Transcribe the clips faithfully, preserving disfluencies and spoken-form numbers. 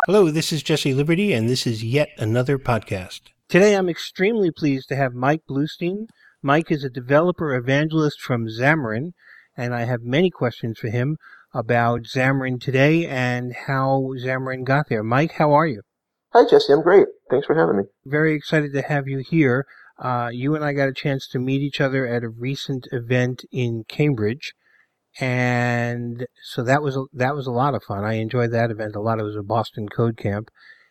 Hello, this is Jesse Liberty, and this is yet another podcast. Today I'm extremely pleased to have Mike Bluestein. Mike is a developer evangelist from Xamarin, and I have many questions for him about Xamarin today and how Xamarin got there. Mike, how are you? Hi, Jesse. I'm great. Thanks for having me. Very excited to have you here. Uh, you and I got a chance to meet each other at a recent event in Cambridge. And so that was a, that was a lot of fun. I enjoyed that event a lot. It was a Boston Code Camp.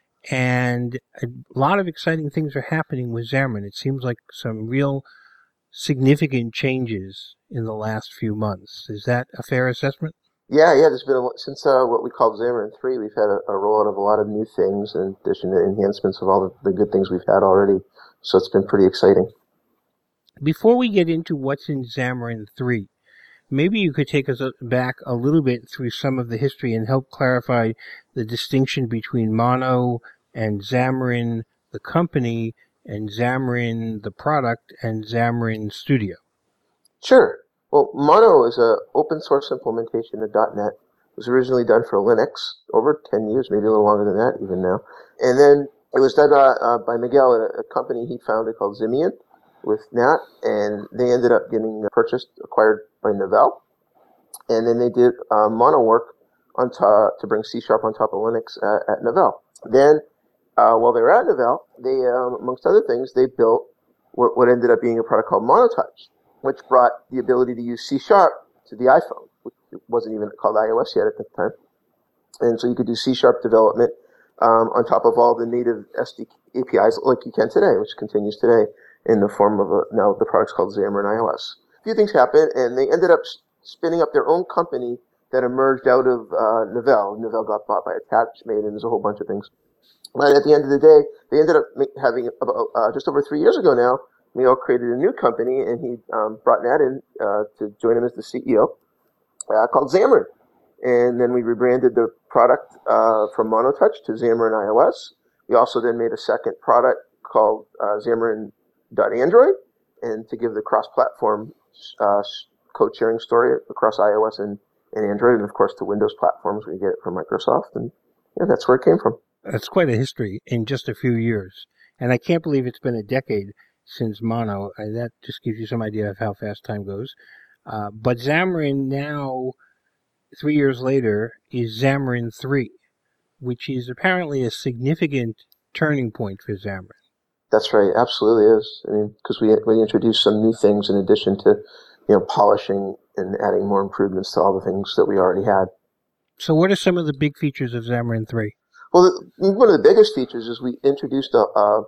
And a lot of exciting things are happening with Xamarin. It seems like some real significant changes in the last few months. Is that a fair assessment? Yeah, yeah. There's been a, since uh, what we called Xamarin three, we've had a, a rollout of a lot of new things in addition to enhancements of all the, the good things we've had already. So it's been pretty exciting. Before we get into what's in Xamarin three, maybe you could take us back a little bit through some of the history and help clarify the distinction between Mono and Xamarin, the company, and Xamarin, the product, and Xamarin Studio. Sure. Well, Mono is an open source implementation of .NET. It was originally done for Linux over ten years, maybe a little longer than that even now. And then it was done uh, uh, by Miguel at a, a company he founded called Ximian with Nat, and they ended up getting purchased, acquired by Novell. And then they did uh, Mono work on top to bring C Sharp on top of Linux uh, at Novell. Then, uh, while they were at Novell, they, um, amongst other things, they built what, what ended up being a product called MonoTouch, which brought the ability to use C Sharp to the iPhone, which wasn't even called iOS yet at the time. And so you could do C Sharp development um, on top of all the native S D K A P Is like you can today, which continues today in the form of a, now the product's called Xamarin iOS. A few things happened, and they ended up spinning up their own company that emerged out of uh, Novell. Novell got bought by Attachmate, and there's a whole bunch of things. But at the end of the day, they ended up having about uh, just over three years ago now. Miguel created a new company, and he um, brought Nat in uh, to join him as the C E O, uh, called Xamarin. And then we rebranded the product uh, from MonoTouch to Xamarin iOS. We also then made a second product called uh, Xamarin.Android, and to give the cross-platform uh, code sharing story across iOS and, and Android, and of course to Windows platforms. We get it from Microsoft, and yeah, that's where it came from. That's quite a history in just a few years. And I can't believe it's been a decade since Mono. Uh, that just gives you some idea of how fast time goes. Uh, but Xamarin now, three years later, is Xamarin three, which is apparently a significant turning point for Xamarin. That's right. Absolutely is. I mean, because we we introduced some new things in addition to, you know, polishing and adding more improvements to all the things that we already had. So what are some of the big features of Xamarin three? Well, the, one of the biggest features is we introduced a, a,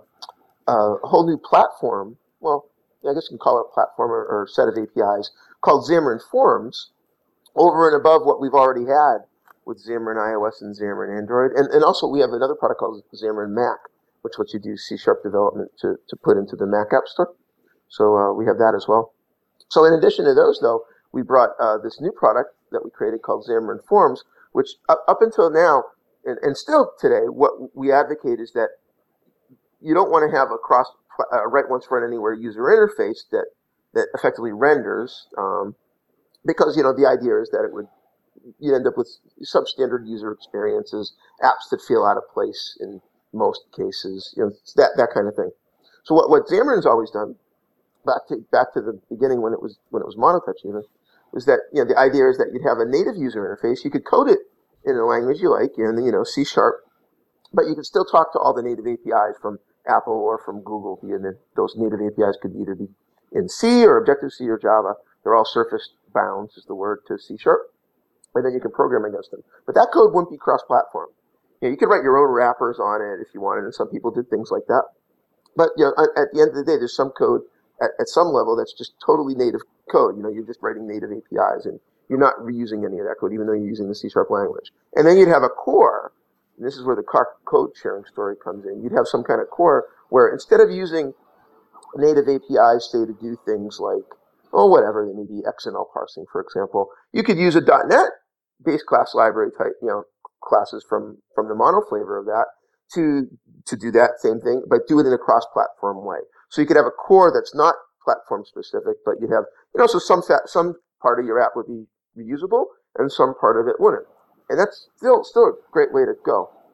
a whole new platform. Well, I guess you can call it a platform or, or set of A P Is called Xamarin Forms, over and above what we've already had with Xamarin iOS and Xamarin Android. And, and also we have another product called Xamarin Mac, which lets you do C Sharp development to, to put into the Mac App Store. So uh, we have that as well. So in addition to those, though, we brought uh, this new product that we created called Xamarin Forms, which up, up until now, and, and still today, what we advocate is that you don't want to have a cross uh, write once run anywhere user interface that, that effectively renders, um, because, you know, the idea is that it would, you end up with substandard user experiences, apps that feel out of place in most cases, you know, that, that kind of thing. So what, what Xamarin's always done, back to back to the beginning when it was when it was MonoTouch even, was that, you know, the idea is that you'd have a native user interface. You could code it in a language you like, in, you know, C Sharp, but you could still talk to all the native A P Is from Apple or from Google. And then those native A P Is could either be in C or Objective-C or Java. They're all surface bound, is the word, to C Sharp, and then you can program against them. But that code wouldn't be cross-platform. You know, you could write your own wrappers on it if you wanted, and some people did things like that. But, you know, at the end of the day, there's some code at, at some level that's just totally native code. You know, you're just writing native A P Is, and you're not reusing any of that code, even though you're using the C Sharp language. And then you'd have a core, and this is where the code sharing story comes in. You'd have some kind of core where instead of using native A P Is, say, to do things like, oh, whatever, they may be X M L parsing, for example, you could use a .NET base class library type, you know, classes from, from the Mono flavor of that to to do that same thing, but do it in a cross-platform way. So you could have a core that's not platform-specific, but you'd have, you know, so some fa- some part of your app would be reusable, and some part of it wouldn't. And that's still still a great way to go.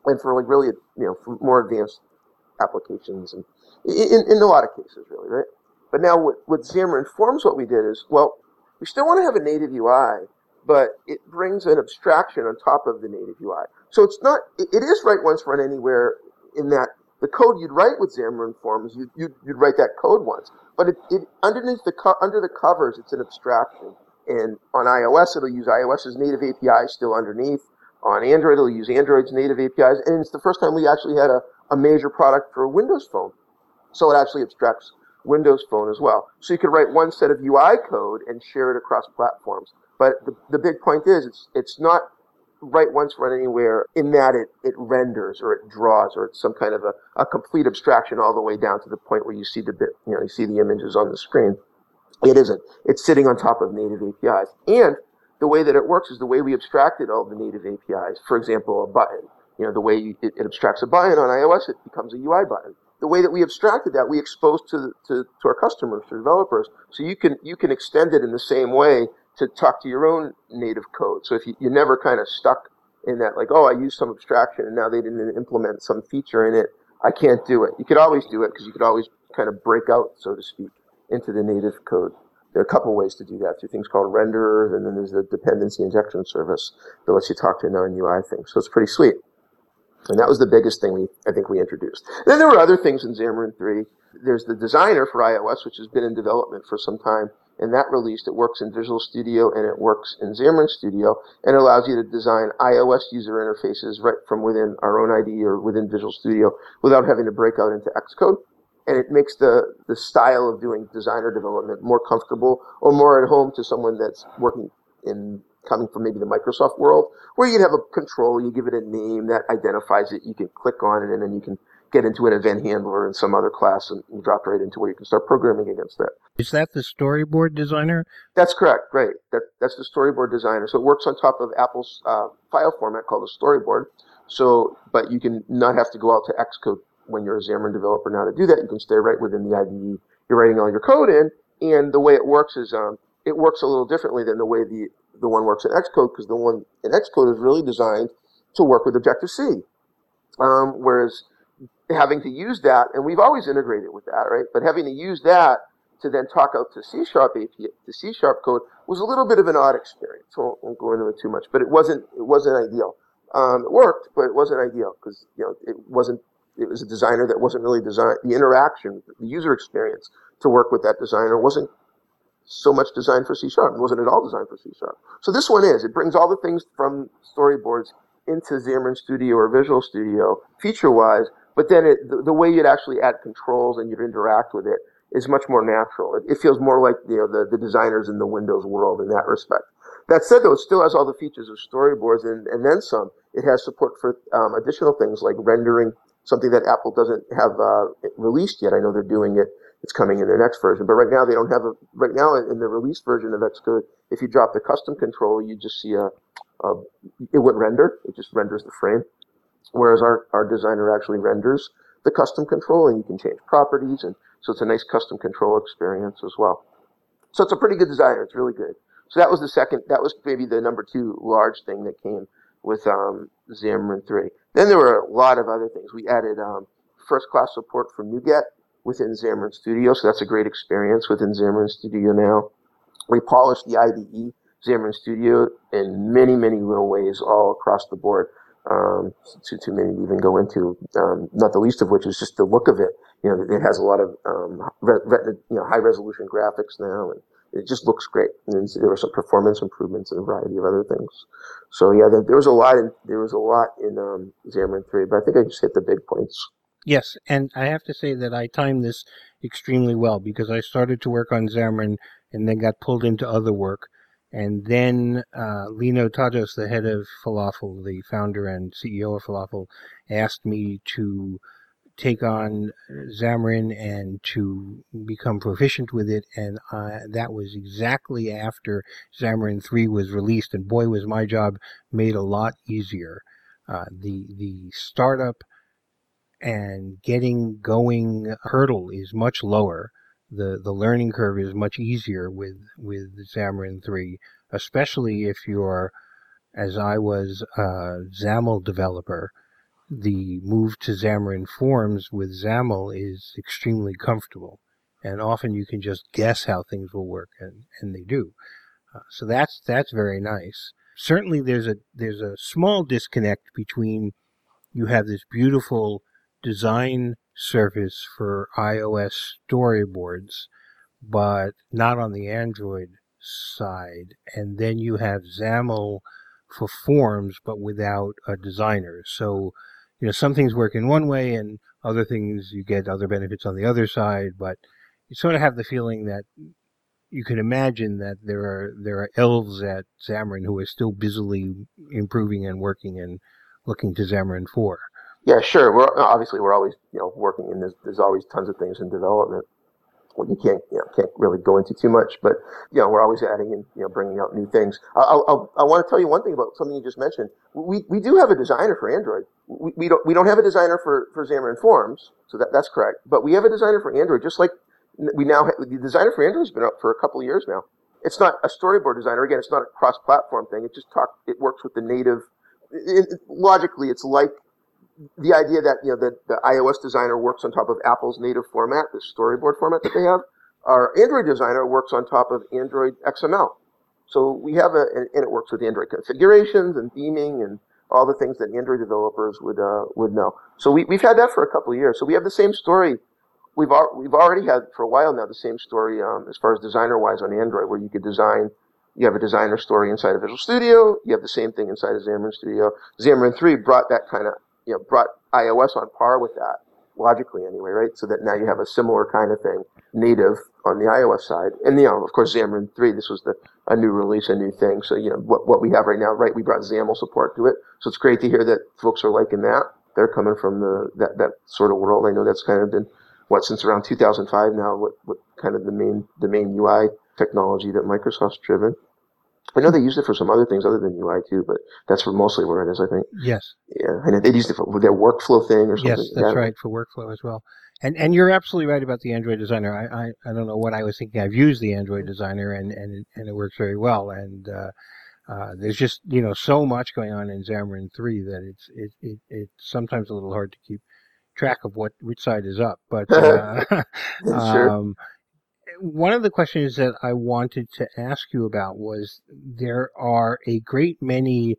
and for like really, you know, for more advanced applications, and in, in a lot of cases, really, right? But now with, with Xamarin Forms, what we did is, well, we still want to have a native U I, but it brings an abstraction on top of the native U I. So it's not, it, it is write once, run anywhere, in that the code you'd write with Xamarin Forms, you, you'd, you'd write that code once. But it, it underneath the co- under the covers, it's an abstraction. And on iOS, it'll use iOS's native A P I still underneath. On Android, it'll use Android's native A P Is. And it's the first time we actually had a, a major product for Windows Phone. So it actually abstracts Windows Phone as well. So you could write one set of U I code and share it across platforms. But the, the big point is, it's it's not write once, run anywhere, in that it, it renders or it draws, or it's some kind of a, a complete abstraction all the way down to the point where you see the bit, you know, you see the images on the screen. It isn't. It's sitting on top of native A P Is. And the way that it works is the way we abstracted all the native A P Is. For example, a button. You know, the way you, it, it abstracts a button on iOS, it becomes a U I button. The way that we abstracted that, we exposed to, to, to our customers, to developers. So you can, you can extend it in the same way to talk to your own native code. So if you, you're never kind of stuck in that, like, oh, I used some abstraction and now they didn't implement some feature in it, I can't do it. You could always do it, because you could always kind of break out, so to speak, into the native code. There are a couple ways to do that, through things called renderers, and then there's the dependency injection service that lets you talk to non-U I things. So it's pretty sweet. And that was the biggest thing we, I think we introduced. And then there were other things in Xamarin three. There's the designer for iOS, which has been in development for some time. And that released, it works in Visual Studio and it works in Xamarin Studio, and allows you to design iOS user interfaces right from within our own I D E or within Visual Studio without having to break out into Xcode. And it makes the, the style of doing designer development more comfortable, or more at home to someone that's working in, coming from maybe the Microsoft world, where you'd have a control, you give it a name that identifies it, you can click on it, and then you can get into an event handler in some other class and, and drop right into where you can start programming against that. Is that the storyboard designer? That's correct. Great. That, that's the storyboard designer. So it works on top of Apple's uh, file format called a storyboard. So, but you can not have to go out to Xcode when you're a Xamarin developer now to do that. You can stay right within the I D E. You're writing all your code in, and the way it works is um, it works a little differently than the way the the one works in Xcode, because the one in Xcode is really designed to work with Objective-C. Um, whereas having to use that, and we've always integrated with that, right? But having to use that to then talk out to C Sharp A P I, to C Sharp code, was a little bit of an odd experience. So I won't, won't go into it too much, but it wasn't it wasn't ideal. Um, it worked, but it wasn't ideal, because you know it wasn't. It was a designer that wasn't really designed. The interaction, the user experience to work with that designer wasn't so much designed for C Sharp. It wasn't at all designed for C Sharp. So this one is. It brings all the things from storyboards into Xamarin Studio or Visual Studio feature-wise, but then it, the, the way you'd actually add controls and you'd interact with it is much more natural. It, it feels more like, you know, the, the designers in the Windows world in that respect. That said, though, it still has all the features of storyboards and, and then some. It has support for um, additional things like rendering, something that Apple doesn't have uh, released yet. I know they're doing it. It's coming in their next version. But right now, they don't have a, right now in the released version of Xcode, if you drop the custom control, you just see a, a it wouldn't render. It just renders the frame. Whereas our, our designer actually renders the custom control, and you can change properties. And so it's a nice custom control experience as well. So it's a pretty good designer. It's really good. So that was the second, that was maybe the number two large thing that came with um, Xamarin three. Then there were a lot of other things. We added um, first-class support for NuGet within Xamarin Studio, so that's a great experience within Xamarin Studio now. We polished the I D E, Xamarin Studio, in many, many little ways all across the board. Um, too, too many to even go into, um, not the least of which is just the look of it. You know, it has a lot of um, re- re- you know, high-resolution graphics now, and it just looks great. And there were some performance improvements and a variety of other things. So yeah, there, there was a lot in there was a lot in um, Xamarin three, but I think I just hit the big points. Yes, and I have to say that I timed this extremely well, because I started to work on Xamarin and then got pulled into other work. And then uh, Lino Tajos, the head of Falafel, the founder and C E O of Falafel, asked me to take on Xamarin and to become proficient with it, and uh, that was exactly after Xamarin three was released, and boy, was my job made a lot easier. Uh, the the startup and getting going hurdle is much lower. The the learning curve is much easier with, with Xamarin three, especially if you're, as I was, a XAML developer. the move to Xamarin Forms with XAML is extremely comfortable. And often you can just guess how things will work, and, and they do. Uh, so that's that's very nice. Certainly there's a there's a small disconnect between you have this beautiful design surface for iOS storyboards, but not on the Android side. And then you have XAML for forms, but without a designer. So, you know, some things work in one way and other things you get other benefits on the other side, but you sort of have the feeling that you can imagine that there are there are elves at Xamarin who are still busily improving and working and looking to Xamarin four. Yeah, sure. We're obviously we're always you know working, and there's there's always tons of things in development. Well, you can't you know can't really go into too much, but you know we're always adding and you know bringing out new things. I'll, I'll, I want to tell you one thing about something you just mentioned. We we do have a designer for Android. We, we don't we don't have a designer for for Xamarin Forms, so that that's correct. But we have a designer for Android, just like we now have, the designer for Android has been up for a couple of years now. It's not a storyboard designer. Again, it's not a cross-platform thing. It just talk. It works with the native. It, it, logically, it's like the idea that you know the, the iOS designer works on top of Apple's native format, the storyboard format that they have. Our Android designer works on top of Android X M L. So we have a, and, and it works with Android configurations and theming and all the things that Android developers would uh, would know. So we, we've had that for a couple of years. So we have the same story. We've al- we've already had for a while now the same story um, as far as designer-wise on Android, where you could design. You have a designer story inside of Visual Studio. You have the same thing inside of Xamarin Studio. Xamarin three brought that kind of you know brought iOS on par with that. Logically anyway, right? So that now you have a similar kind of thing native on the iOS side. And, you know, of course, Xamarin three, this was the a new release, a new thing. So, you know, what what we have right now, right, we brought XAML support to it. So it's great to hear that folks are liking that. They're coming from the that, that sort of world. I know that's kind of been, what, since around two thousand five now, what, what kind of the main the main U I technology that Microsoft's driven. I know they use it for some other things other than U I too, but that's for mostly where it is, I think. Yes. Yeah, I know they used it for their workflow thing or something. Yes, that's right, for workflow as well. And and you're absolutely right about the Android designer. I, I, I don't know what I was thinking. I've used the Android designer and, and, it, and it works very well. And uh, uh, there's just, you know, so much going on in Xamarin three that it's it, it it's sometimes a little hard to keep track of what which side is up. But uh, sure. um, one of the questions that I wanted to ask you about was there are a great many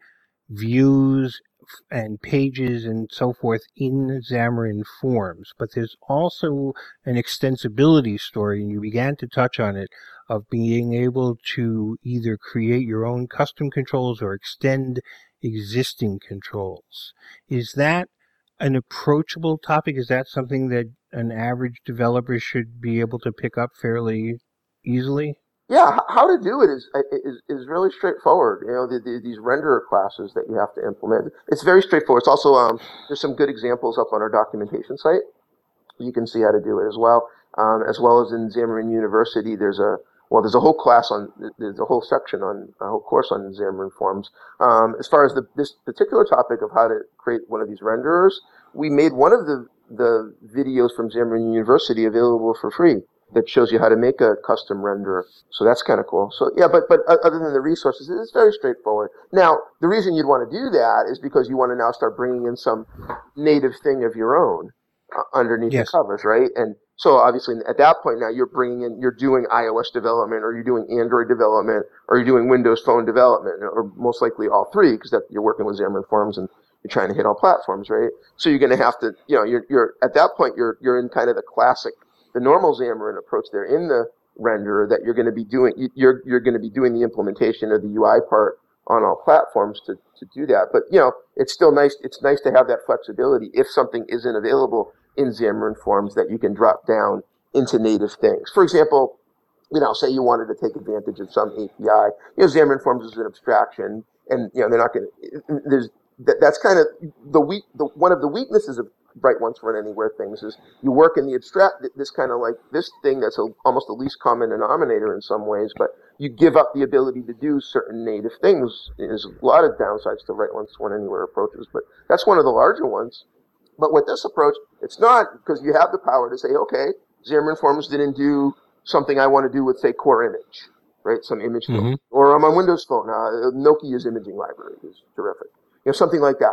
views and pages and so forth in Xamarin Forms, but there's also an extensibility story, and you began to touch on it, of being able to either create your own custom controls or extend existing controls. Is that an approachable topic? Is that something that an average developer should be able to pick up fairly easily? Yeah, how to do it is is is really straightforward. You know, the, the, these renderer classes that you have to implement. It's very straightforward. It's also um, there's some good examples up on our documentation site. You can see how to do it as well. Um, as well as in Xamarin University, there's a well, there's a whole class on there's a whole section on a whole course on Xamarin Forms. Um, as far as the this particular topic of how to create one of these renderers, we made one of the the videos from Xamarin University available for free that shows you how to make a custom renderer. So that's kind of cool. So yeah, but but other than the resources, it's very straightforward. Now, the reason you'd want to do that is because you want to now start bringing in some native thing of your own uh, underneath Yes. the covers, right? And so obviously at that point now you're bringing in, you're doing iOS development, or you're doing Android development, or you're doing Windows Phone development, or most likely all three, because that you're working with Xamarin Forms and you're trying to hit all platforms, right? So you're going to have to, you know, you're you're at that point you're you're in kind of the classic, the normal Xamarin approach there in the renderer, that you're going to be doing you're you're going to be doing the implementation of the U I part on all platforms to, to do that. But you know, it's still nice it's nice to have that flexibility if something isn't available in Xamarin Forms, that you can drop down into native things. For example, you know, say you wanted to take advantage of some A P I. You know, Xamarin Forms is an abstraction, and you know they're not going to. There's that, that's kind of the weak. The one of the weaknesses of Write Once Run Anywhere things is you work in the abstract. This kind of like this thing that's a, almost the least common denominator in some ways, but you give up the ability to do certain native things. There's a lot of downsides to Write Once Run Anywhere approaches, but that's one of the larger ones. But with this approach, it's not, because you have the power to say, okay, Xamarin Forms didn't do something I want to do with, say, Core Image, right? Some image Mm-hmm. film. Or I'm on Windows Phone. Uh, Nokia's imaging library is terrific. You know, something like that.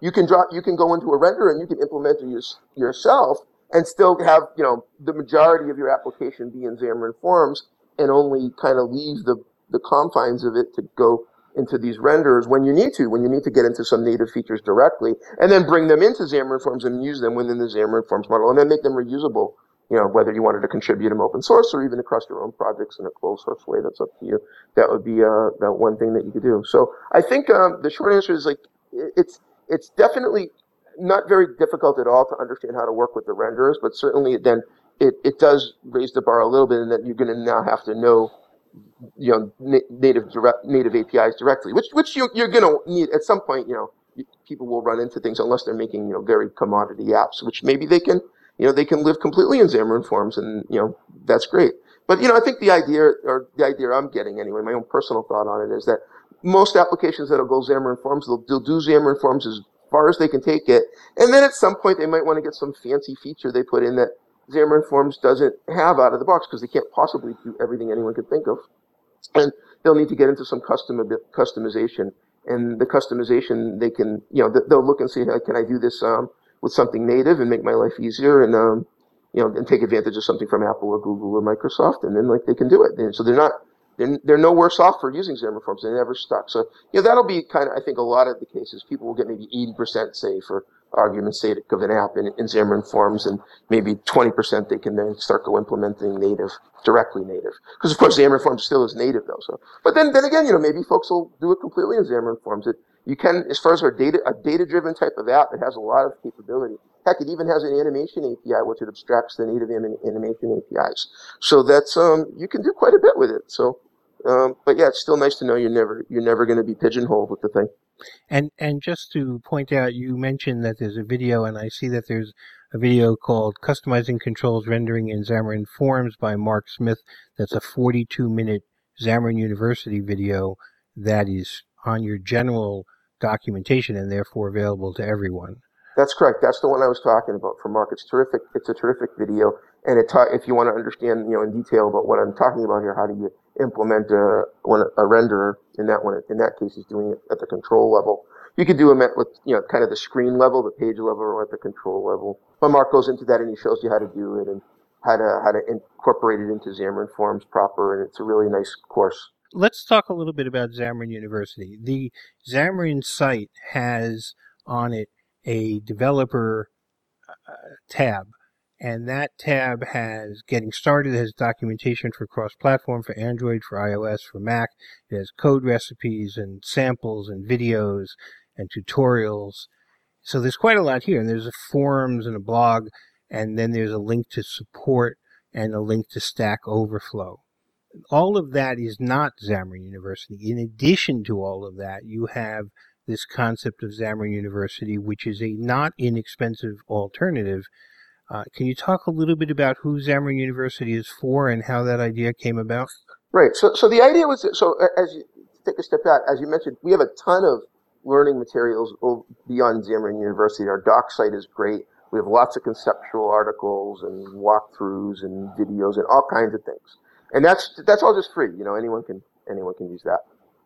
you can drop, you can go into a renderer and you can implement it yours- yourself and still have, you know, the majority of your application be in Xamarin Forms and only kind of leave the, the confines of it to go into these renderers when you need to, when you need to get into some native features directly, and then bring them into Xamarin Forms and use them within the Xamarin Forms model, and then make them reusable, you know, whether you wanted to contribute them open source or even across your own projects in a closed source way. That's up to you. That would be uh, that one thing that you could do. So I think um, the short answer is like it's it's definitely not very difficult at all to understand how to work with the renderers, but certainly then it, it does raise the bar a little bit, in that you're going to now have to know, you know, na- native direct, native A P Is directly, which which you, you're going to need at some point. You know, you, people will run into things unless they're making, you know, very commodity apps, which maybe they can, you know, they can live completely in Xamarin Forms, and you know that's great. But you know, I think the idea, or the idea I'm getting anyway, my own personal thought on it is that most applications that'll go Xamarin Forms, they'll, they'll do Xamarin Forms as far as they can take it, and then at some point they might want to get some fancy feature they put in that Xamarin Forms doesn't have out of the box, because they can't possibly do everything anyone could think of. And they'll need to get into some custom customization, and the customization they can, you know, they'll look and see, hey, can I do this um, with something native and make my life easier, and um, you know, and take advantage of something from Apple or Google or Microsoft, and then like they can do it. And so they're not, they're, they're no worse off for using Xamarin Forms. They're never stuck. So you know, that'll be kind of, I think, a lot of the cases. People will get maybe eighty percent, say, for argument's sake of an app in, in Xamarin Forms, and maybe twenty percent they can then start go implementing native, directly native. Because of course Xamarin Forms still is native though. So, but then then again, you know, maybe folks will do it completely in Xamarin Forms. It you can, as far as our data, a data-driven type of app, it has a lot of capability. Heck, it even has an animation A P I, which it abstracts the native anim- animation A P Is. So that's um, you can do quite a bit with it. So, um, but yeah, it's still nice to know you're never you're never going to be pigeonholed with the thing. And and just to point out, you mentioned that there's a video, and I see that there's a video called "Customizing Controls Rendering in Xamarin Forms" by Mark Smith. That's a forty-two minute Xamarin University video that is on your general documentation and therefore available to everyone. That's correct. That's the one I was talking about from Mark. It's terrific. It's a terrific video, and it ta- if you want to understand, you know, in detail about what I'm talking about here, how do you implement a, when a, a renderer in that one? In that case, he's doing it at the control level. You could do them at, with, you know, kind of the screen level, the page level, or at the control level. But Mark goes into that and he shows you how to do it and how to how to incorporate it into Xamarin Forms proper, and it's a really nice course. Let's talk a little bit about Xamarin University. The Xamarin site has on it a developer uh, tab, and that tab has getting started, has documentation for cross-platform, for Android, for iOS, for Mac. It has code recipes and samples and videos and tutorials. So there's quite a lot here, and there's a forums and a blog, and then there's a link to support and a link to Stack Overflow. All of that is not Xamarin University. In addition to all of that, you have this concept of Xamarin University, which is a not inexpensive alternative. Uh, can you talk a little bit about who Xamarin University is for and how that idea came about? Right. So, so the idea was, so as you take a step back, as you mentioned, we have a ton of learning materials beyond Xamarin University. Our doc site is great. We have lots of conceptual articles and walkthroughs and videos and all kinds of things. And that's that's all just free. You know, anyone can anyone can use that.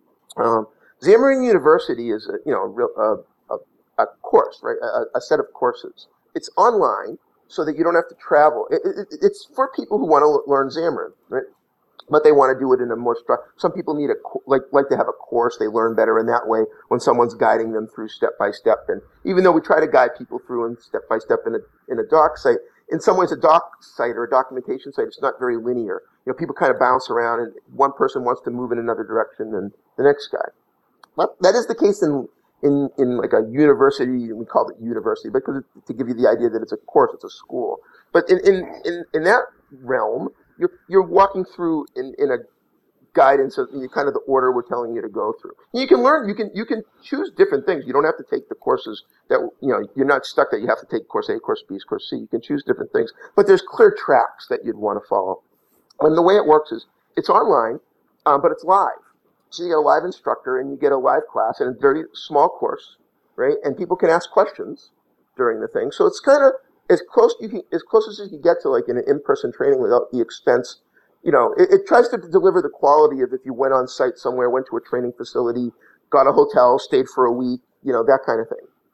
Um, Xamarin University is a, you know, a, real, a, a, a course, right? A, a set of courses. It's online, so that you don't have to travel. It, it, it's for people who want to learn Xamarin, right? But they want to do it in a more structured. Some people need a like like to have a course. They learn better in that way when someone's guiding them through step by step. And even though we try to guide people through and step by step in a in a doc site, in some ways a doc site or a documentation site, it's not very linear. You know, people kind of bounce around, and one person wants to move in another direction than the next guy. Well, that is the case in in in like a university. We call it university because it, to give you the idea that it's a course, it's a school. But in in in, in that realm, you're you're walking through in, in a guidance of kind of the order we're telling you to go through. You can learn, you can you can choose different things. You don't have to take the courses that, you know, you're not stuck that you have to take course A, course B, course C. You can choose different things, but there's clear tracks that you'd want to follow. And the way it works is it's online, um, but it's live. So you get a live instructor and you get a live class and a very small course, right? And people can ask questions during the thing. So it's kind of as close you can, as close as you can get to like an in-person training without the expense. You know, it, it tries to deliver the quality of if you went on site somewhere, went to a training facility, got a hotel, stayed for a week, you know, that kind of thing.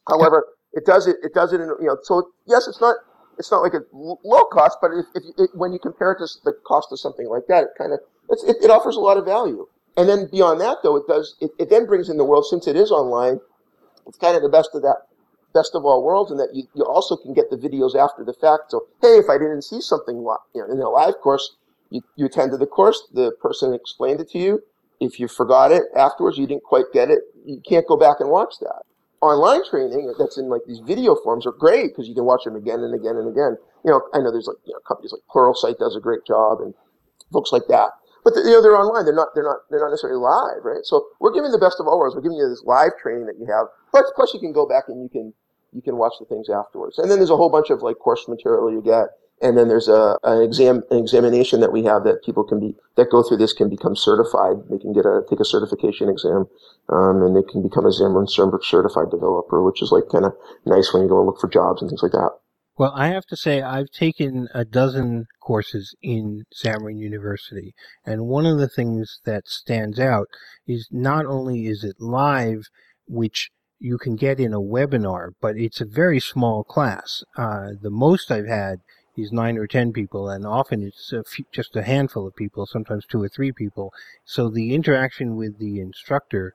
However, it does it. It does it in, you know. So yes, it's not it's not like a low cost, but if, if it, when you compare it to the cost of something like that, it kind of it's, it, it offers a lot of value. And then beyond that, though, it does it, it then brings in the world, since it is online. It's kind of the best of that best of all worlds, in that you, you also can get the videos after the fact. So hey, if I didn't see something, you know, in a live course, you, you attended the course, the person explained it to you. If you forgot it afterwards, you didn't quite get it, you can't go back and watch that. Online training that's in like these video forms are great because you can watch them again and again and again. You know, I know there's like, you know, companies like Pluralsight does a great job, and folks like that. But the, you know, they're online. They're not. They're not. They're not necessarily live, right? So we're giving the best of all worlds. We're giving you this live training that you have. Plus, plus you can go back and you can you can watch the things afterwards. And then there's a whole bunch of like course material you get. And then there's a an exam an examination that we have that people can be that go through this can become certified. They can get a take a certification exam, um, and they can become a Xamarin certified developer, which is like kind of nice when you go and look for jobs and things like that. Well, I have to say I've taken a dozen courses in Xamarin University, and one of the things that stands out is not only is it live, which you can get in a webinar, but it's a very small class. Uh, the most I've had is nine or ten people, and often it's a few, just a handful of people, sometimes two or three people. So the interaction with the instructor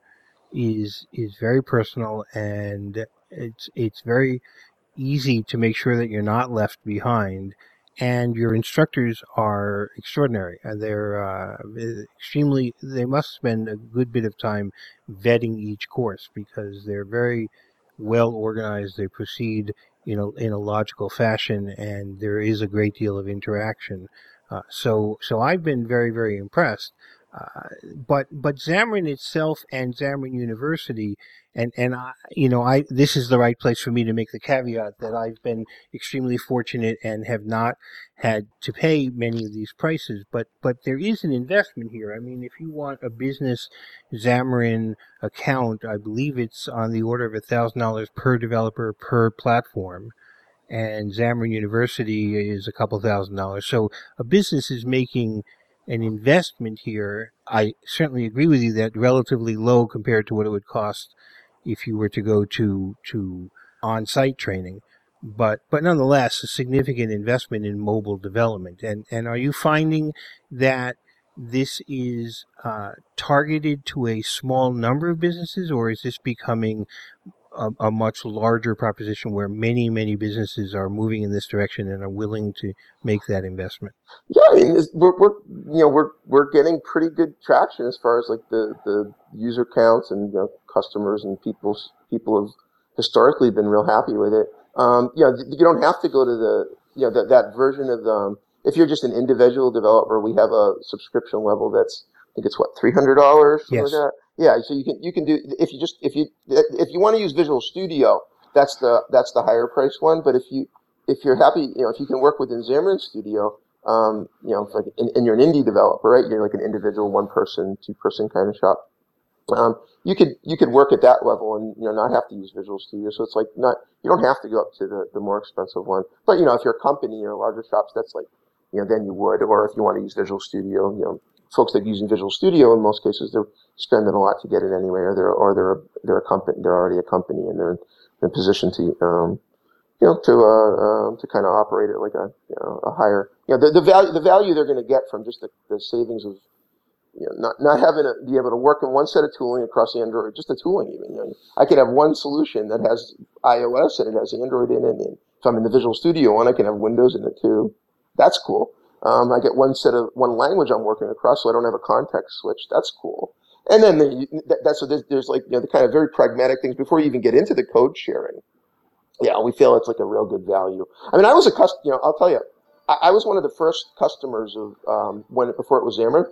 is is very personal, and it's it's very easy to make sure that you're not left behind. And your instructors are extraordinary. They're uh, extremely. They must spend a good bit of time vetting each course because they're very well organized. They proceed you know, in a logical fashion, and there is a great deal of interaction. Uh, so, so I've been very, very impressed. Uh, but, but Xamarin itself and Xamarin University, and, and I, you know, I, this is the right place for me to make the caveat that I've been extremely fortunate and have not had to pay many of these prices, but, but there is an investment here. I mean, if you want a business Xamarin account, I believe it's on the order of a thousand dollars per developer per platform, and Xamarin University is a couple thousand dollars. So a business is making an investment here. I certainly agree with you that relatively low compared to what it would cost if you were to go to to on-site training, but but nonetheless a significant investment in mobile development. And and are you finding that this is uh, targeted to a small number of businesses, or is this becoming a, a much larger proposition where many, many businesses are moving in this direction and are willing to make that investment? Yeah, I mean, we're, we're you know we're we're getting pretty good traction as far as like the, the user counts and you know customers and people's people have historically been real happy with it. Um, you know, you don't have to go to the you know that that version of um, if you're just an individual developer, we have a subscription level that's I think it's what three hundred dollars something Yes. like that. Yeah, so you can you can do if you just if you if you want to use Visual Studio, that's the that's the higher price one. But if you if you're happy, you know, if you can work within Xamarin Studio, um, you know, like and, and you're an indie developer, right? You're like an individual, one person, two person kind of shop. Um, you could you could work at that level and you know not have to use Visual Studio. So it's like not you don't have to go up to the, the more expensive one. But you know, if you're a company or larger shops, that's like you know then you would. Or if you want to use Visual Studio, you know. Folks that are using Visual Studio, in most cases, they're spending a lot to get it anyway, or they're or they're they're a company, they're already a company, and they're in a position to um, you know to uh, uh, to kind of operate it like a you know a higher you know the, the value the value they're going to get from just the, the savings of you know not not having to be able to work in one set of tooling across Android, just the tooling even. You know, I can have one solution that has iOS and it has Android in it, and if I'm in the Visual Studio one, I can have Windows in it too. That's cool. Um, I get one set of one language I'm working across, so I don't have a context switch. That's cool. And then the, that, that's so there's, there's like you know the kind of very pragmatic things before you even get into the code sharing. Yeah, we feel it's like a real good value. I mean, I was a cust, you know, I'll tell you, I, I was one of the first customers of um, when it, before it was Xamarin.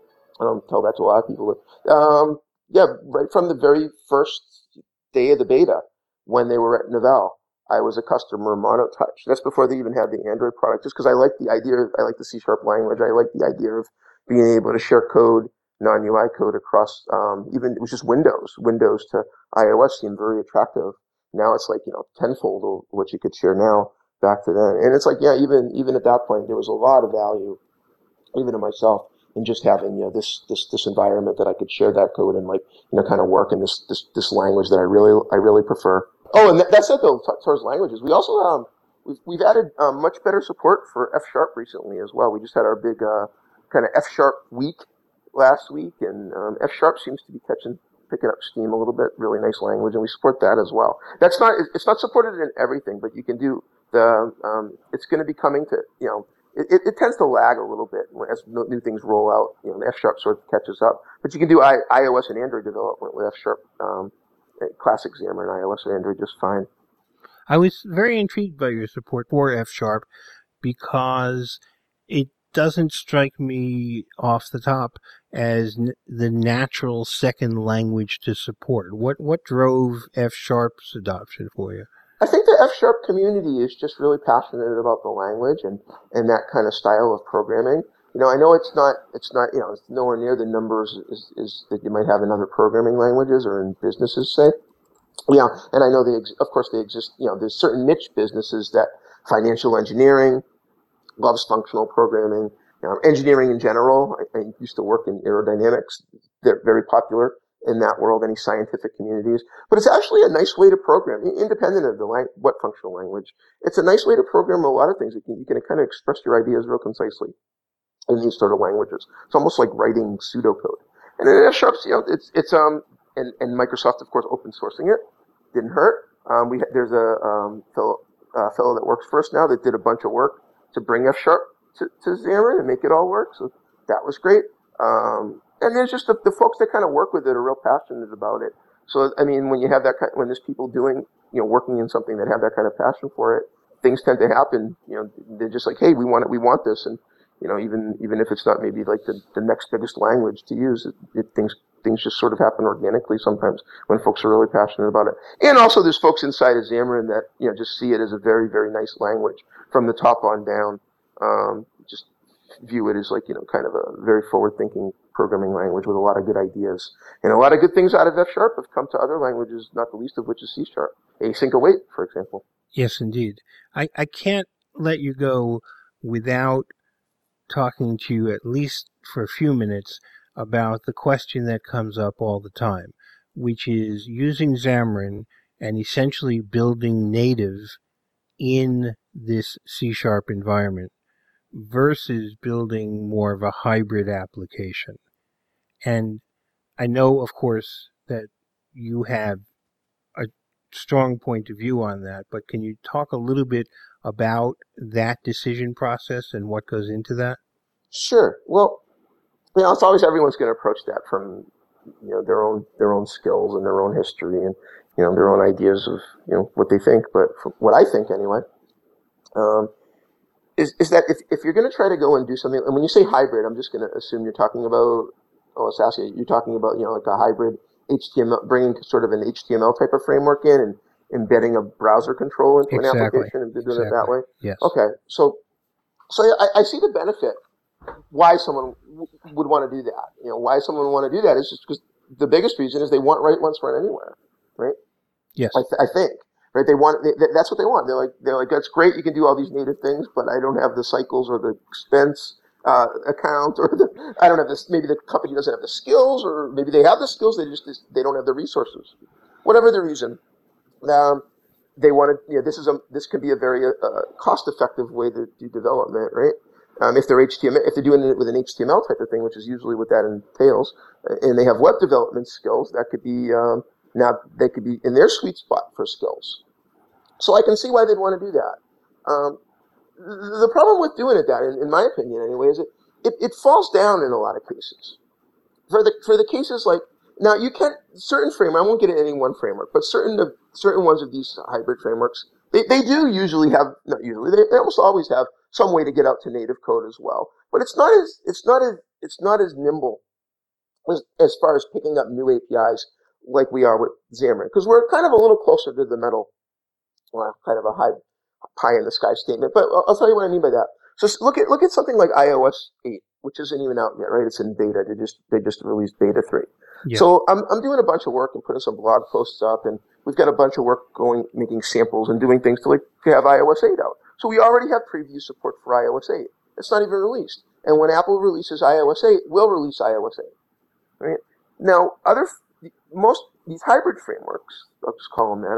I don't tell that to a lot of people. But, um, yeah, right from the very first day of the beta when they were at Novell. I was a customer of MonoTouch. That's before they even had the Android product, just because I like the idea of, I like the C Sharp language. I like the idea of being able to share code, non-U I code across, um, even, it was just Windows. Windows to iOS seemed very attractive. Now it's like, you know, tenfold of what you could share now back to then. And it's like, yeah, even, even at that point, there was a lot of value, even to myself, in just having, you know, this, this, this environment that I could share that code and like, you know, kind of work in this, this, this language that I really, I really prefer. Oh, and that, that's it though. As far as languages, we also um we've we've added um, much better support for F sharp recently as well. We just had our big uh, kind of F sharp week last week, and um, F sharp seems to be catching picking up steam a little bit. Really nice language, and we support that as well. That's not it's not supported in everything, but you can do the um, it's going to be coming to you know. It, it, it tends to lag a little bit as new things roll out. You know, F sharp sort of catches up, but you can do I, iOS and Android development with F sharp. Um, Classic Xamarin iOS and Android just fine. I was very intrigued by your support for F Sharp because it doesn't strike me off the top as n- the natural second language to support. What what drove F Sharp's adoption for you? I think the F sharp community is just really passionate about the language and, and that kind of style of programming. You know, I know it's not it's not you know it's nowhere near the numbers is, is that you might have in other programming languages or in businesses, say. Yeah, and I know they ex- of course they exist. You know, there's certain niche businesses that financial engineering loves functional programming, you know, engineering in general. I, I used to work in aerodynamics. They're very popular in that world, any scientific communities. But it's actually a nice way to program, independent of the lang- what functional language. It's a nice way to program a lot of things. You can, you can kind of express your ideas real concisely in these sort of languages. It's almost like writing pseudocode. And then F Sharp's, you know, it's it's um and, and Microsoft of course open sourcing it didn't hurt. Um, we there's a um, fellow uh, fellow that works for us now that did a bunch of work to bring F Sharp to, to Xamarin and make it all work. So that was great. Um, and there's just the, the folks that kind of work with it are real passionate about it. So I mean, when you have that kind, when there's people doing, you know, working in something that have that kind of passion for it, things tend to happen. You know, they're just like, hey, we want it, we want this, and you know, even even if it's not maybe like the, the next biggest language to use, it, it, things things just sort of happen organically sometimes when folks are really passionate about it. And also, there's folks inside of Xamarin that you know just see it as a very very nice language from the top on down. Um, just view it as like you know kind of a very forward thinking programming language with a lot of good ideas and a lot of good things out of F sharp have come to other languages, not the least of which is C sharp, async await, for example. Yes, indeed. I, I can't let you go without talking to you at least for a few minutes about the question that comes up all the time, which is using Xamarin and essentially building native in this C sharp environment versus building more of a hybrid application. And I know, of course, that you have a strong point of view on that, but can you talk a little bit about that decision process and what goes into that? Sure. Well, you know, it's always everyone's going to approach that from you know their own their own skills and their own history and you know their own ideas of you know what they think. But from what I think anyway, um, is is that if if you're going to try to go and do something, and when you say hybrid, I'm just going to assume you're talking about oh, Saskia, you're talking about you know like a hybrid H T M L, bringing sort of an H T M L type of framework in and embedding a browser control into an Exactly. application and doing it that Exactly. way. Yes. Okay, so so I, I see the benefit why someone w- would want to do that. You know, why someone would want to do that is just because the biggest reason is they want write once, run anywhere, right? I, Yes. th- I think, right? They want they, that's what they want. They're like they're like that's great. You can do all these native things, but I don't have the cycles or the expense uh, account or the I don't have this. Maybe the company doesn't have the skills, or maybe they have the skills. They just they don't have the resources. Whatever the reason, um, they want to. You know, this is a this can be a very uh, cost effective way to do development, right? Um, if they're H T M L, if they're doing it with an H T M L type of thing, which is usually what that entails, uh, and they have web development skills, that could be um, now they could be in their sweet spot for skills. So I can see why they'd want to do that. Um, the problem with doing it that, in, in my opinion anyway, is it, it it falls down in a lot of cases for the for the cases like now you can certain framework. I won't get into any one framework, but certain of certain ones of these hybrid frameworks they, they do usually have not usually they, they almost always have some way to get out to native code as well. But it's not as it's not as it's not as nimble as, as far as picking up new A P Is like we are with Xamarin because we're kind of a little closer to the metal, well, kind of a high pie in the sky statement. But I'll, I'll tell you what I mean by that. So look at look at something like iOS eight, which isn't even out yet, right? It's in beta. They just they just released beta three. Yes. So I'm I'm doing a bunch of work and putting some blog posts up, and we've got a bunch of work going, making samples and doing things to like to have iOS eight out. So we already have preview support for iOS eight. It's not even released. And when Apple releases iOS eight, we'll release iOS eight. Right now, other most these hybrid frameworks, I'll just call them that. I won't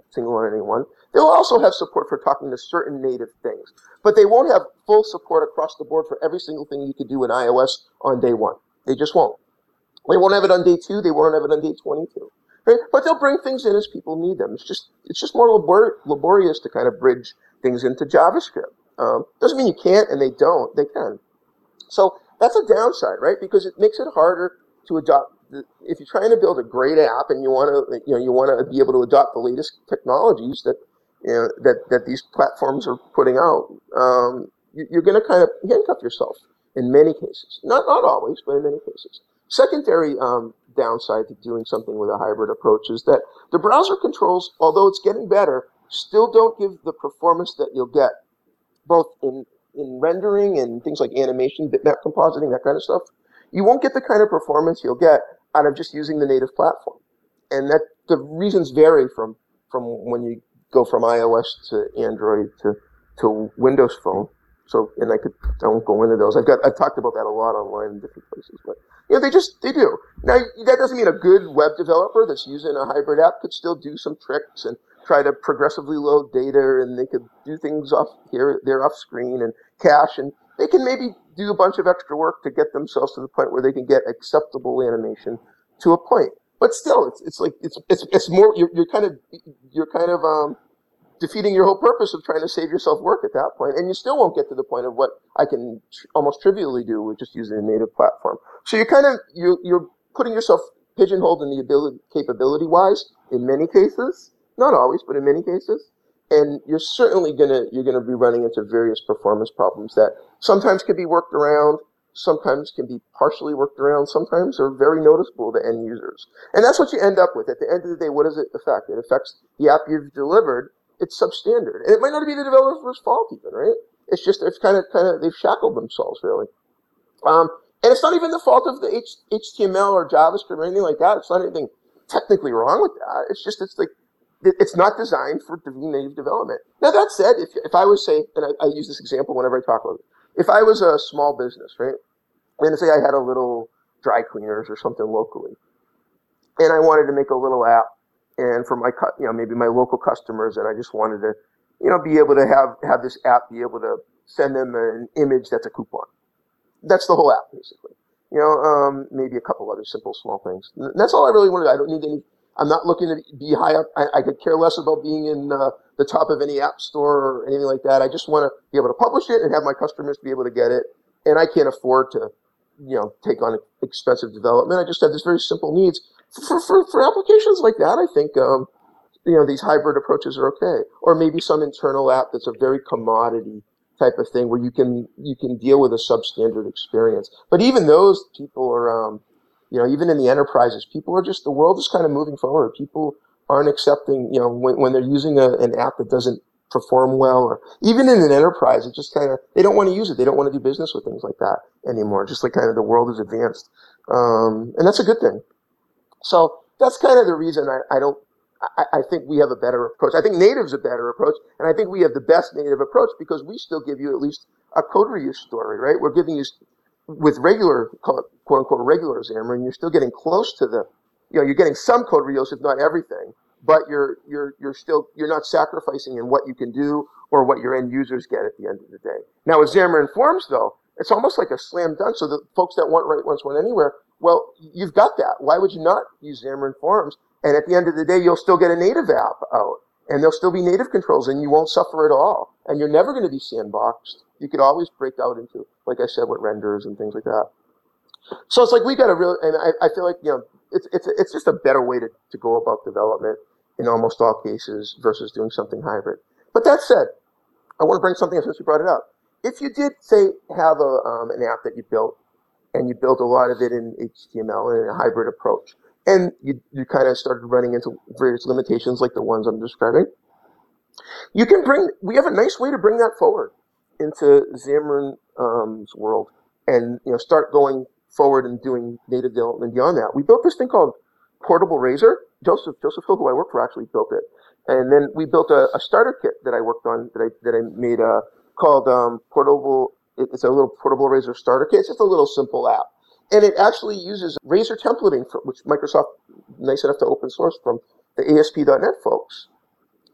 single anyone. They'll also have support for talking to certain native things, but they won't have full support across the board for every single thing you could do in iOS on day one. They just won't. They won't have it on day two. They won't have it on day twenty-two. Right? But they'll bring things in as people need them. It's just it's just more labor- laborious to kind of bridge things into JavaScript. Um, doesn't mean you can't, and they don't. They can. So that's a downside, right? Because it makes it harder to adopt. The, if you're trying to build a great app and you want to, you know, you want to be able to adopt the latest technologies that, you know, that that these platforms are putting out, um, you, you're going to kind of handcuff yourself in many cases. Not not always, but in many cases. Secondary um, downside to doing something with a hybrid approach is that the browser controls, although it's getting better, still don't give the performance that you'll get both in in rendering and things like animation, bitmap compositing, that kind of stuff. You won't get the kind of performance you'll get out of just using the native platform. And that the reasons vary from, from when you go from iOS to Android to, to Windows Phone. So, and I could, I won't go into those. I've got, I've talked about that a lot online in different places, but, you know, they just, they do. Now, that doesn't mean a good web developer that's using a hybrid app could still do some tricks and try to progressively load data, and they could do things off here, there off screen and cache, and they can maybe do a bunch of extra work to get themselves to the point where they can get acceptable animation to a point. But still, it's, it's like, it's, it's, it's more, you're, you're kind of, you're kind of, um, defeating your whole purpose of trying to save yourself work at that point, and you still won't get to the point of what I can tr- almost trivially do with just using a native platform. So you're kind of you're, you're putting yourself pigeonholed in the ability, capability-wise, in many cases, not always, but in many cases, and you're certainly gonna you're gonna be running into various performance problems that sometimes can be worked around, sometimes can be partially worked around, sometimes are very noticeable to end users, and that's what you end up with. At the end of the day, what does it affect? It affects the app you've delivered. It's substandard, and it might not be the developer's fault even, right? It's just it's kind of kind of they've shackled themselves really, um, and it's not even the fault of the H- HTML or JavaScript or anything like that. It's not anything technically wrong with that. It's just it's like it's not designed for native development. Now that said, if if I was say, and I, I use this example whenever I talk about it, if I was a small business, right, and say I had a little dry cleaners or something locally, and I wanted to make a little app. And for my, you know, maybe my local customers, and I just wanted to, you know, be able to have, have this app be able to send them an image that's a coupon. That's the whole app, basically. You know, um, maybe a couple other simple small things. And that's all I really wanted. I don't need any, I'm not looking to be high up. I, I could care less about being in uh, the top of any app store or anything like that. I just want to be able to publish it and have my customers be able to get it. And I can't afford to, you know, take on expensive development. I just have this very simple needs. For, for for applications like that, I think um, you know these hybrid approaches are okay. Or maybe some internal app that's a very commodity type of thing where you can you can deal with a substandard experience. But even those people are, um, you know, even in the enterprises, people are just the world is kind of moving forward. People aren't accepting, you know, when when they're using a, an app that doesn't perform well, or even in an enterprise, it just kind of they don't want to use it. They don't want to do business with things like that anymore. Just like kind of the world has advanced, um, and that's a good thing. So that's kind of the reason I, I don't, I, I think we have a better approach. I think native's a better approach, and I think we have the best native approach because we still give you at least a code reuse story, right? We're giving you, with regular, quote unquote, regular Xamarin, you're still getting close to the, you know, you're getting some code reuse, if not everything, but you're, you're, you're still, you're not sacrificing in what you can do or what your end users get at the end of the day. Now with Xamarin Forms though, it's almost like a slam dunk. So the folks that want write once, want anywhere, well, you've got that. Why would you not use Xamarin Forms? And at the end of the day, you'll still get a native app out, and there'll still be native controls, and you won't suffer at all. And you're never going to be sandboxed. You could always break out into, like I said, with renders and things like that. So it's like we got to really, and I, I feel like, you know, it's it's it's just a better way to, to go about development in almost all cases versus doing something hybrid. But that said, I want to bring something up since you brought it up. If you did, say, have a um, an app that you built, and you built a lot of it in H T M L in a hybrid approach, and you, you kind of started running into various limitations like the ones I'm describing, you can bring, we have a nice way to bring that forward into Xamarin's um, world and, you know, start going forward and doing native development beyond that. We built this thing called Portable Razor. Joseph, Joseph Hill, who I work for, actually built it. And then we built a, a starter kit that I worked on, that I, that I made uh, called um, Portable It's a little Portable Razor starter kit. It's just a little simple app. And it actually uses Razor templating, for, which Microsoft nice enough to open source from the A S P dot net folks.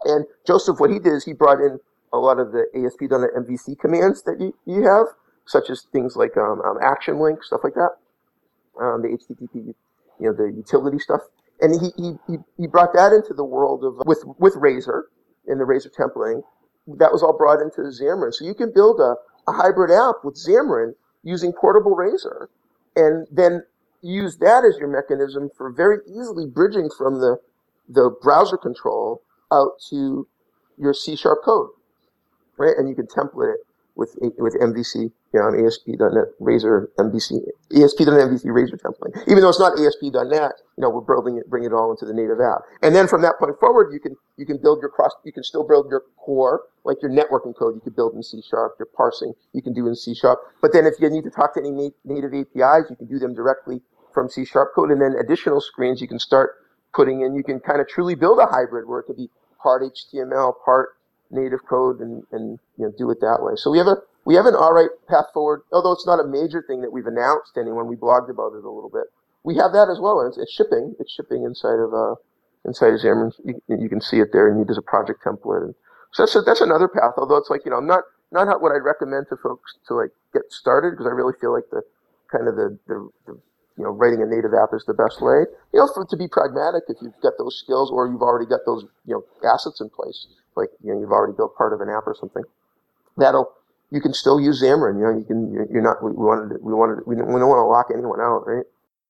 And Joseph, what he did is he brought in a lot of the A S P dot net M V C commands that you, you have, such as things like um, um, action link, stuff like that, um, the H T T P, you know, the utility stuff. And he, he, he, he brought that into the world of, with, with Razor, in the Razor templating. That was all brought into Xamarin. So you can build a, a hybrid app with Xamarin using portable Razor, and then use that as your mechanism for very easily bridging from the, the browser control out to your C sharp code, right? And you can template it with with M V C, you know, on A S P dot net Razor M V C, A S P dot net M V C Razor template. Even though it's not A S P dot net, you know, we're building it, bring it all into the native app. And then from that point forward, you can you can build your cross, you can still build your core, like your networking code, you could build in C sharp. Your parsing, you can do in C sharp. But then if you need to talk to any native A P Is, you can do them directly from C sharp code. And then additional screens you can start putting in. You can kind of truly build a hybrid where it could be part H T M L, part native code, and, and you know, do it that way. So we have a we have an all right path forward, although it's not a major thing that we've announced to anyone. We blogged about it a little bit. We have that as well. It's, it's shipping. It's shipping inside of uh inside of Xamarin. You, you can see it there, and there's a project template. And so that's a, that's another path. Although it's like, you know, not not how, what I'd recommend to folks to like get started, because I really feel like the kind of the, the, the you know, writing a native app is the best way. You know, for to be pragmatic, if you've got those skills or you've already got those, you know, assets in place, like, you know, you've already built part of an app or something, that'll, you can still use Xamarin. You know, you can, you're not, we wanted, we wanted, we don't, we don't want to lock anyone out, right?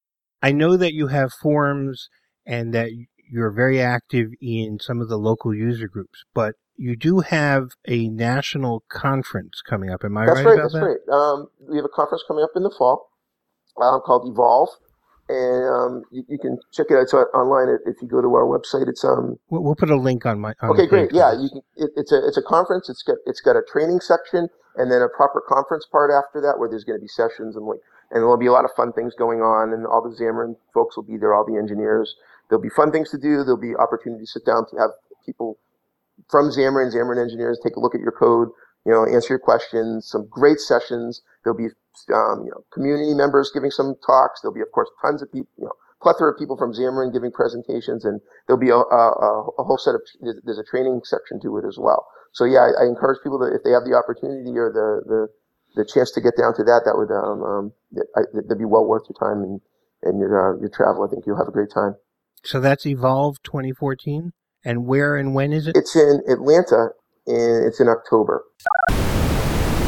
I know that you have forums and that you're very active in some of the local user groups, but you do have a national conference coming up. Am I that's right, right about that's that? That's right. Um, we have a conference coming up in the fall um, called Evolve. And um, you, you can check it out. It's online. If you go to our website, it's um. We'll, we'll put a link on my. On okay, the great. page Yeah, you can. It, it's a it's a conference. It's got it's got a training section and then a proper conference part after that, where there's going to be sessions and like and there'll be a lot of fun things going on, and all the Xamarin folks will be there. All the engineers. There'll be fun things to do. There'll be opportunity to sit down to have people from Xamarin, Xamarin engineers take a look at your code. You know, answer your questions. Some great sessions. There'll be um, you know, community members giving some talks. There'll be, of course, tons of people. You know. Plethora of people from Xamarin giving presentations, and there'll be a, a, a whole set of, there's a training section to it as well. So yeah, I, I encourage people to, if they have the opportunity or the, the, the chance to get down to that, that would, um, um, I, that'd be well worth your time and, and your, uh, your travel. I think you'll have a great time. So that's Evolve twenty fourteen. And where and when is it? It's in Atlanta, and it's in October.